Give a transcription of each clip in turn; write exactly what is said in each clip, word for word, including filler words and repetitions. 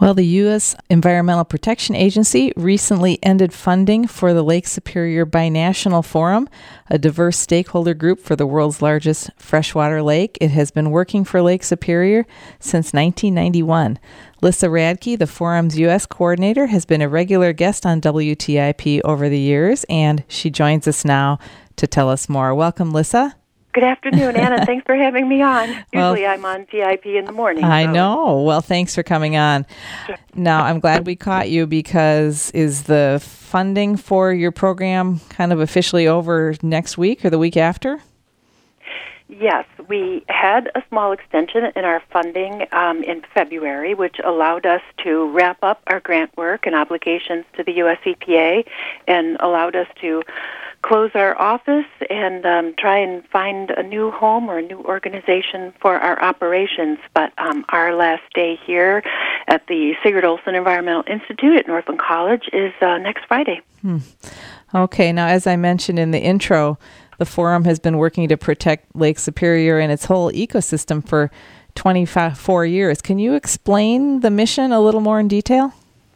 Well, the U S Environmental Protection Agency recently ended funding for the Lake Superior Binational Forum, a diverse stakeholder group for the world's largest freshwater lake. It has been working for Lake Superior since nineteen ninety-one. Lissa Radke, the forum's U S coordinator, has been a regular guest on W T I P over the years, and she joins us now to tell us more. Welcome, Lissa. Good afternoon, Anna. Thanks for having me on. Usually well, I'm on T I P in the morning. I so. know. Well, thanks for coming on. Sure. Now, I'm glad we caught you because is the funding for your program kind of officially over next week or the week after? Yes, we had a small extension in our funding um, in February, which allowed us to wrap up our grant work and obligations to the U S E P A and allowed us to close our office and um, try and find a new home or a new organization for our operations. But um, our last day here at the Sigurd Olson Environmental Institute at Northland College is uh, next Friday. Hmm. Okay, now as I mentioned in the intro, the forum has been working to protect Lake Superior and its whole ecosystem for twenty-four years. Can you explain the mission a little more in detail?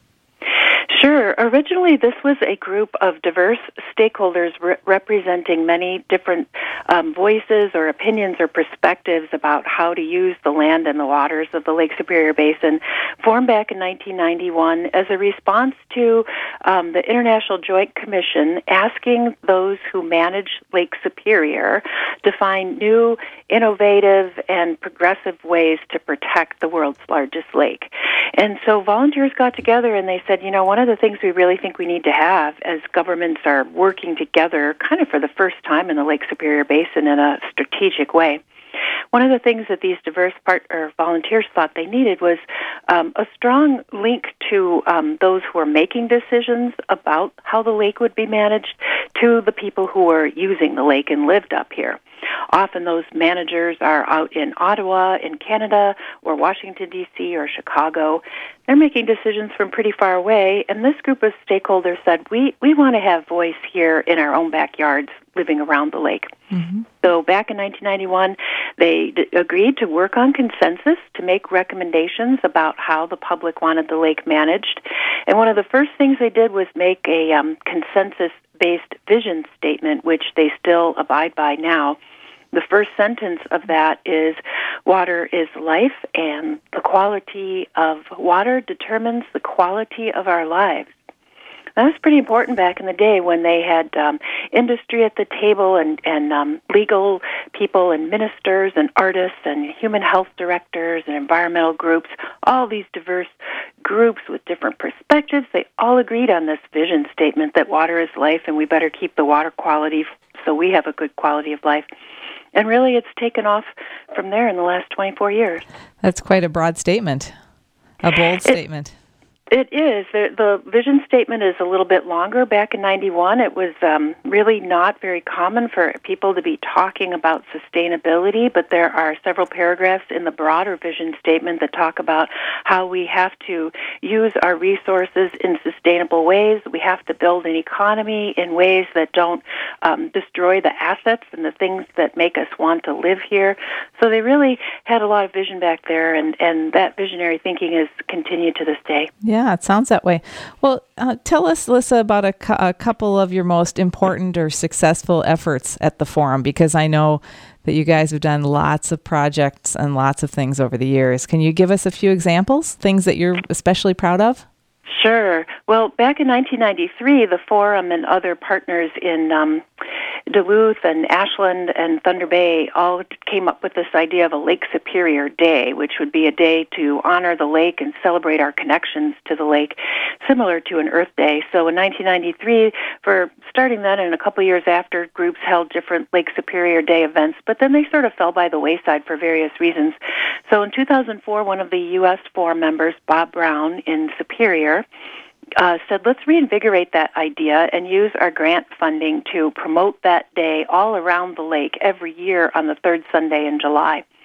Sure. Originally, this was a group of diverse stakeholders re- representing many different um, voices or opinions or perspectives about how to use the land and the waters of the Lake Superior Basin, formed back in nineteen ninety-one as a response to um, the International Joint Commission asking those who manage Lake Superior to find new, innovative, and progressive ways to protect the world's largest lake. And so volunteers got together and they said, you know, one of the things we really think we need to have as governments are working together kind of for the first time in the Lake Superior Basin in a strategic way. One of the things that these diverse part or volunteers thought they needed was um, a strong link to um, those who are making decisions about how the lake would be managed to the people who are using the lake and lived up here. Often those managers are out in Ottawa, in Canada, or Washington, D C, or Chicago. They're making decisions from pretty far away, and this group of stakeholders said, we, we want to have voice here in our own backyards living around the lake. Mm-hmm. So back in nineteen ninety-one, they d- agreed to work on consensus to make recommendations about how the public wanted the lake managed. And one of the first things they did was make a um, consensus-based vision statement, which they still abide by now. The first sentence of that is, water is life, and the quality of water determines the quality of our lives. That was pretty important back in the day when they had um, industry at the table and, and um, legal people and ministers and artists and human health directors and environmental groups, all these diverse groups with different perspectives. They all agreed on this vision statement that water is life and we better keep the water quality so we have a good quality of life. And really, it's taken off from there in the last twenty-four years. That's quite a broad statement, a bold it, statement. It is. The, the vision statement is a little bit longer. Back in ninety-one, it was um, really not very common for people to be talking about sustainability, but there are several paragraphs in the broader vision statement that talk about how we have to use our resources in sustainable ways. We have to build an economy in ways that don't um, destroy the assets and the things that make us want to live here. So they really had a lot of vision back there, and, and that visionary thinking has continued to this day. Yeah. Yeah, it sounds that way. Well, uh, tell us, Lissa, about a, cu- a couple of your most important or successful efforts at the forum, because I know that you guys have done lots of projects and lots of things over the years. Can you give us a few examples, things that you're especially proud of? Sure. Well, back in nineteen ninety-three, the Forum and other partners in um, Duluth and Ashland and Thunder Bay all came up with this idea of a Lake Superior Day, which would be a day to honor the lake and celebrate our connections to the lake, similar to an Earth Day. So in nineteen ninety-three, for starting that and a couple of years after, groups held different Lake Superior Day events, but then they sort of fell by the wayside for various reasons. So in two thousand four, one of the U S Forum members, Bob Brown in Superior, Uh, said, let's reinvigorate that idea and use our grant funding to promote that day all around the lake every year on the third Sunday in July.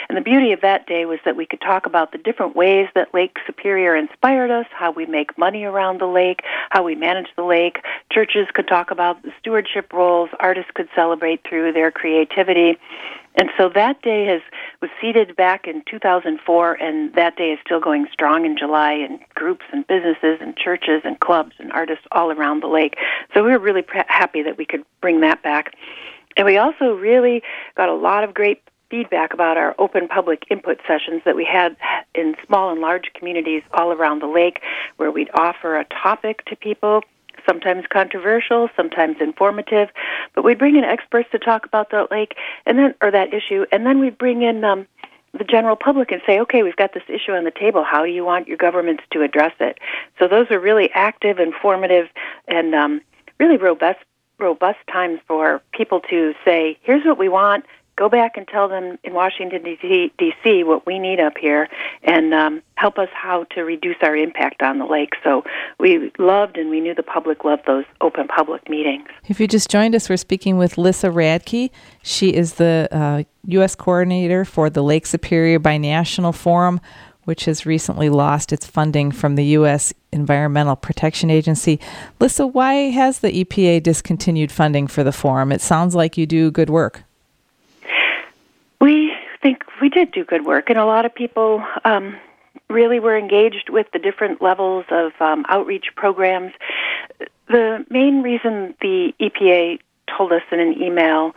And the beauty of that day was that we could talk about the different ways that Lake Superior inspired us, how we make money around the lake, how we manage the lake. Churches could talk about the stewardship roles. Artists could celebrate through their creativity. And so that day has was seeded back in two thousand four, and that day is still going strong in July in groups and businesses and churches and clubs and artists all around the lake. So we were really pre- happy that we could bring that back. And we also really got a lot of great feedback about our open public input sessions that we had in small and large communities all around the lake, where we'd offer a topic to people, sometimes controversial, sometimes informative, but we'd bring in experts to talk about the lake and then, or that issue, and then we'd bring in um, the general public and say, okay, we've got this issue on the table. How do you want your governments to address it? So those are really active, informative, and um, really robust, robust times for people to say, here's what we want. Go back and tell them in Washington, D C what we need up here, and um, help us how to reduce our impact on the lake. So we loved and we knew the public loved those open public meetings. If you just joined us, we're speaking with Lissa Radke. She is the uh, U S coordinator for the Lake Superior Binational Forum, which has recently lost its funding from the U S Environmental Protection Agency. Lissa, why has the E P A discontinued funding for the forum? It sounds like you do good work. We think we did do good work, and a lot of people um, really were engaged with the different levels of um, outreach programs. The main reason the E P A told us in an email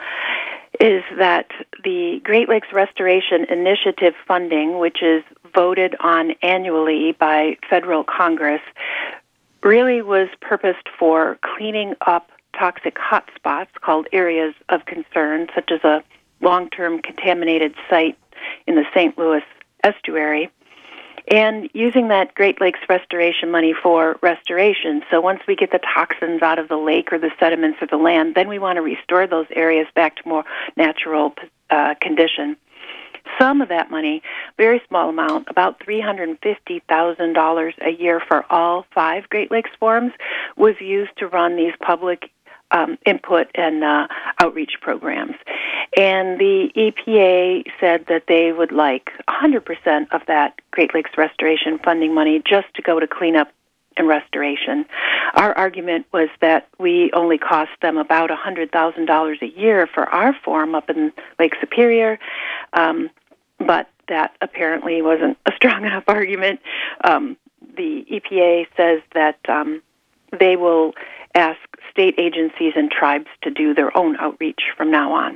is that the Great Lakes Restoration Initiative funding, which is voted on annually by federal Congress, really was purposed for cleaning up toxic hotspots called areas of concern, such as a long-term contaminated site in the Saint Louis estuary, and using that Great Lakes restoration money for restoration. So once we get the toxins out of the lake or the sediments or the land, then we want to restore those areas back to more natural uh, condition. Some of that money, very small amount, about three hundred fifty thousand dollars a year for all five Great Lakes forums, was used to run these public Um, input and uh, outreach programs. And the E P A said that they would like one hundred percent of that Great Lakes restoration funding money just to go to cleanup and restoration. Our argument was that we only cost them about one hundred thousand dollars a year for our forum up in Lake Superior, um, but that apparently wasn't a strong enough argument. Um, the E P A says that um, they will ask state agencies and tribes to do their own outreach from now on.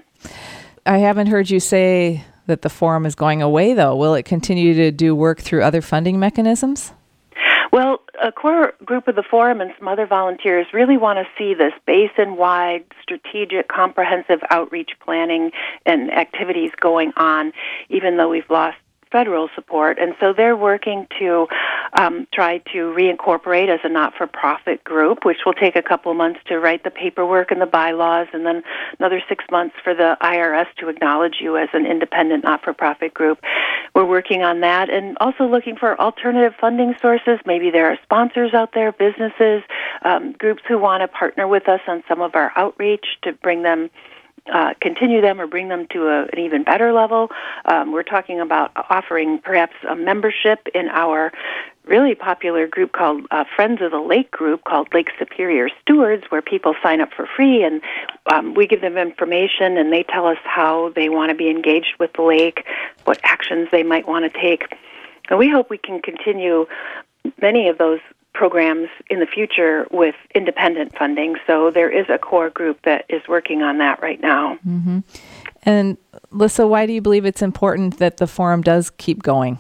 I haven't heard you say that the forum is going away, though. Will it continue to do work through other funding mechanisms? Well, a core group of the forum and some other volunteers really want to see this basin-wide, strategic, comprehensive outreach planning and activities going on, even though we've lost federal support. And so they're working to um, try to reincorporate as a not-for-profit group, which will take a couple of months to write the paperwork and the bylaws, and then another six months for the I R S to acknowledge you as an independent not-for-profit group. We're working on that and also looking for alternative funding sources. Maybe there are sponsors out there, businesses, um, groups who want to partner with us on some of our outreach to bring them Uh, continue them or bring them to a, an even better level. Um, we're talking about offering perhaps a membership in our really popular group called uh, Friends of the Lake group called Lake Superior Stewards, where people sign up for free and um, we give them information and they tell us how they want to be engaged with the lake, what actions they might want to take. And we hope we can continue many of those programs in the future with independent funding. So there is a core group that is working on that right now. Mm-hmm. And Lissa, why do you believe it's important that the forum does keep going?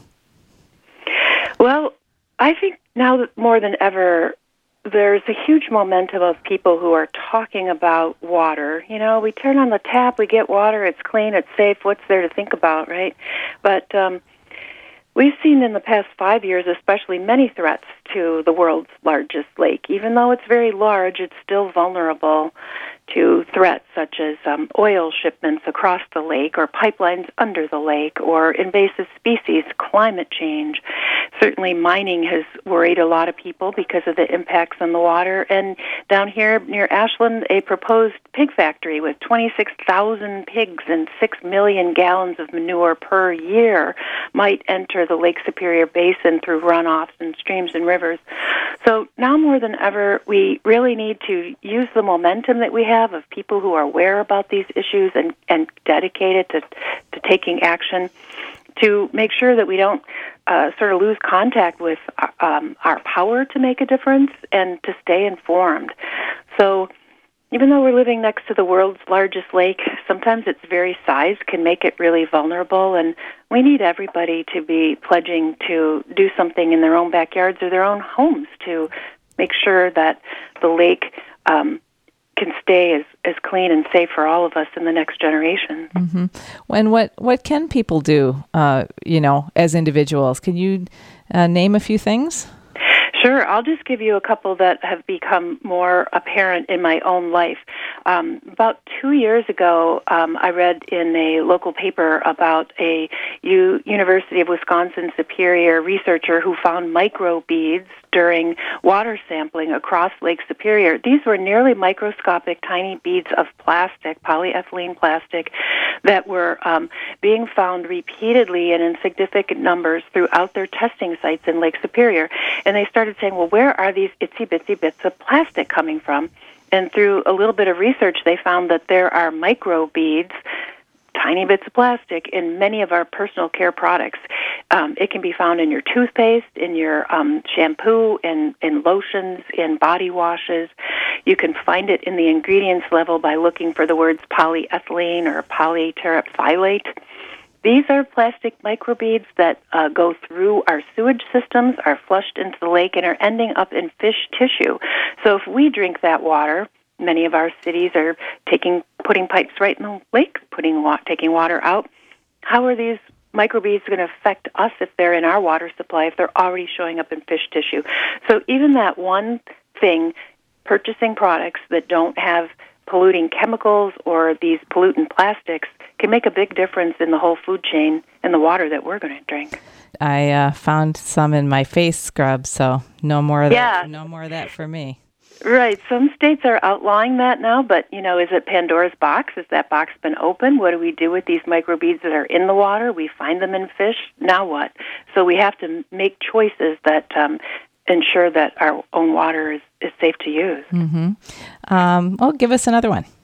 Well, I think now that more than ever, there's a huge momentum of people who are talking about water. You know, we turn on the tap, we get water, it's clean, it's safe, what's there to think about, right? But um, we've seen in the past five years especially many threats to the world's largest lake. Even though it's very large, it's still vulnerable to threats such as um, oil shipments across the lake or pipelines under the lake or invasive species, climate change. Certainly mining has worried a lot of people because of the impacts on the water. And down here near Ashland, a proposed pig factory with twenty-six thousand pigs and six million gallons of manure per year might enter the Lake Superior Basin through runoffs and streams and rivers. So now more than ever, we really need to use the momentum that we have of people who are aware about these issues and, and dedicated to, to taking action to make sure that we don't uh, sort of lose contact with um, our power to make a difference and to stay informed. So even though we're living next to the world's largest lake, sometimes its very size can make it really vulnerable, and we need everybody to be pledging to do something in their own backyards or their own homes to make sure that the lake um, can stay as, as clean and safe for all of us in the next generation. Mm-hmm. And what, what can people do, uh, you know, as individuals? Can you uh, name a few things? Sure. I'll just give you a couple that have become more apparent in my own life. Um, about two years ago, um, I read in a local paper about a U- University of Wisconsin Superior researcher who found microbeads during water sampling across Lake Superior. These were nearly microscopic, tiny beads of plastic, polyethylene plastic, that were um, being found repeatedly and in significant numbers throughout their testing sites in Lake Superior. And they started saying, well, where are these itsy-bitsy bits of plastic coming from? And through a little bit of research, they found that there are microbeads, tiny bits of plastic, in many of our personal care products. Um, it can be found in your toothpaste, in your um, shampoo, in, in lotions, in body washes. You can find it in the ingredients level by looking for the words polyethylene or polyterephthalate. These are plastic microbeads that uh, go through our sewage systems, are flushed into the lake, and are ending up in fish tissue. So if we drink that water, many of our cities are taking, putting pipes right in the lake, putting wa- taking water out. How are these microbeads going to affect us if they're in our water supply, if they're already showing up in fish tissue? So even that one thing, purchasing products that don't have polluting chemicals or these pollutant plastics, can make a big difference in the whole food chain and the water that we're going to drink. I uh, found some in my face scrub, so no more of yeah. that. No more of that for me. Right. Some states are outlawing that now, but, you know, is it Pandora's box? Has that box been opened? What do we do with these microbeads that are in the water? We find them in fish. Now what? So we have to make choices that um, ensure that our own water is, is safe to use. Mm-hmm. Um, well, give us another one.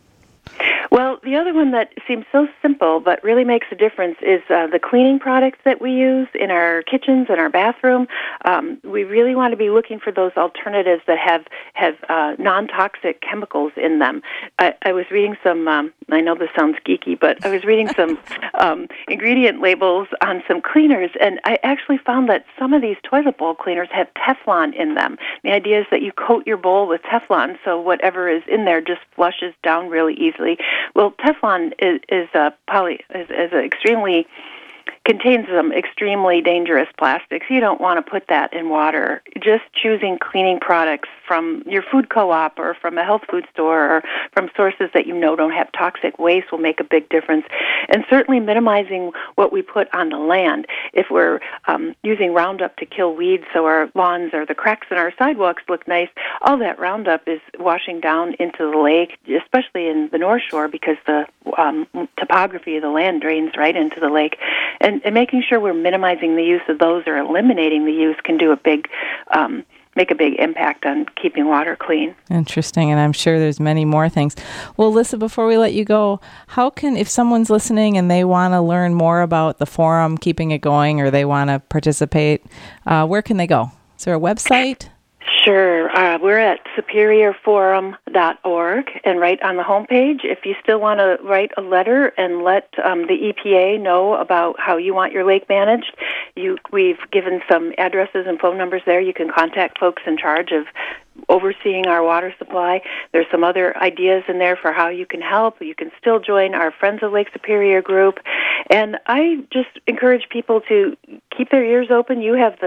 Well, the other one that seems so simple but really makes a difference is uh, the cleaning products that we use in our kitchens and our bathroom. Um, we really want to be looking for those alternatives that have have uh, non-toxic chemicals in them. I, I was reading some, um, I know this sounds geeky, but I was reading some um, ingredient labels on some cleaners, and I actually found that some of these toilet bowl cleaners have Teflon in them. The idea is that you coat your bowl with Teflon so whatever is in there just flushes down really easily. Well, Teflon is, is a poly is, is a extremely contains some extremely dangerous plastics. You don't want to put that in water. Just choosing cleaning products from your food co-op or from a health food store or from sources that you know don't have toxic waste will make a big difference. And certainly minimizing what we put on the land. If we're um, using Roundup to kill weeds so our lawns or the cracks in our sidewalks look nice, all that Roundup is washing down into the lake, especially in the North Shore because the um, topography of the land drains right into the lake. And, and making sure we're minimizing the use of those or eliminating the use can do a big, um, make a big impact on keeping water clean. Interesting, and I'm sure there's many more things. Well, Lissa, before we let you go, how can, if someone's listening and they want to learn more about the forum, keeping it going, or they want to participate, uh, where can they go? Is there a website? Sure. Uh, we're at superior forum dot org, and right on the homepage, if you still want to write a letter and let um, the E P A know about how you want your lake managed, you, we've given some addresses and phone numbers there. You can contact folks in charge of overseeing our water supply. There's some other ideas in there for how you can help. You can still join our Friends of Lake Superior group. And I just encourage people to keep their ears open. You have the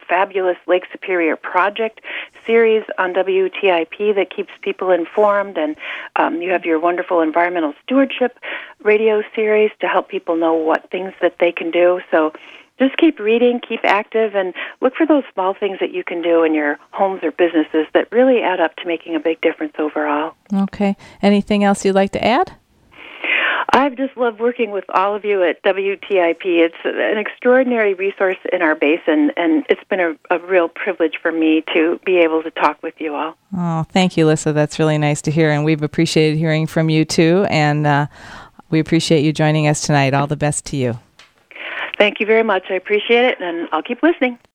fabulous Lake Superior Project series on W T I P that keeps people informed, and um, you have your wonderful environmental stewardship radio series to help people know what things that they can do. So just keep reading, keep active, and look for those small things that you can do in your homes or businesses that really add up to making a big difference overall. Okay. Anything else you'd like to add? I've just loved working with all of you at W T I P. It's an extraordinary resource in our basin, and it's been a, a real privilege for me to be able to talk with you all. Oh, thank you, Lissa. That's really nice to hear, and we've appreciated hearing from you, too, and uh, we appreciate you joining us tonight. All the best to you. Thank you very much. I appreciate it, and I'll keep listening.